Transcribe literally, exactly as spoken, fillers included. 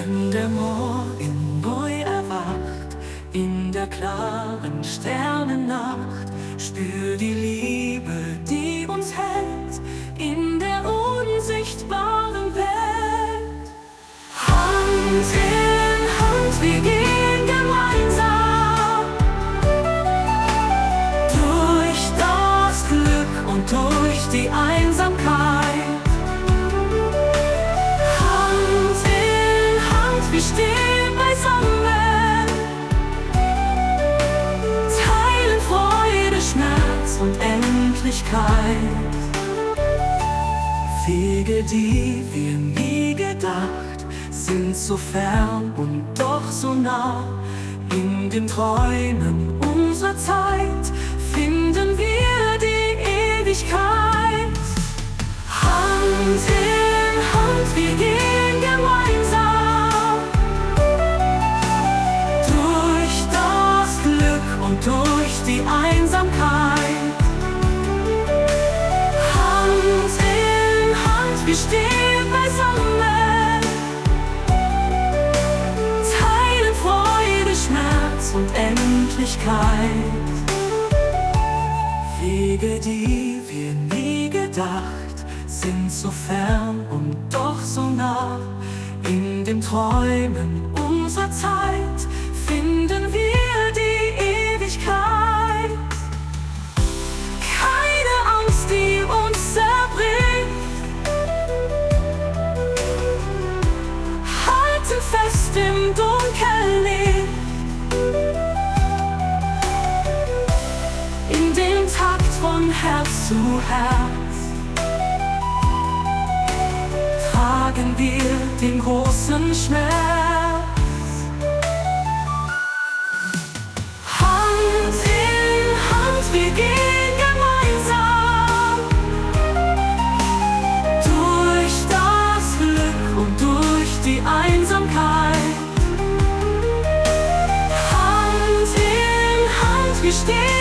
Wenn der Morgen neu erwacht, in der klaren Sternennacht, spür die Liebe, die uns hält, in der unsichtbaren Welt. Hand in Hand, wir gehen gemeinsam durch das Glück und durch die Einsamkeit. Wir stehen beisammen, teilen Freude, Schmerz und Endlichkeit. Wege, die wir nie gedacht, sind so fern und doch so nah. In den Träumen unserer Zeit finden wir die Ewigkeit. Hand in Hand, wir gehen gemeinsam durch die Einsamkeit. Hand in Hand, wir stehen beisammen, teilen Freude, Schmerz und Endlichkeit. Wege, die wir nie gedacht, sind so fern und doch so nah. In den Träumen unserer Zeit finden wir die Ewigkeit. Keine Angst, die uns zerbricht, halten fest im Dunkellicht. In dem Takt von Herz zu Herz tragen wir den großen Schmerz. Wir gehen gemeinsam durch das Glück und durch die Einsamkeit. Hand in Hand, wir stehen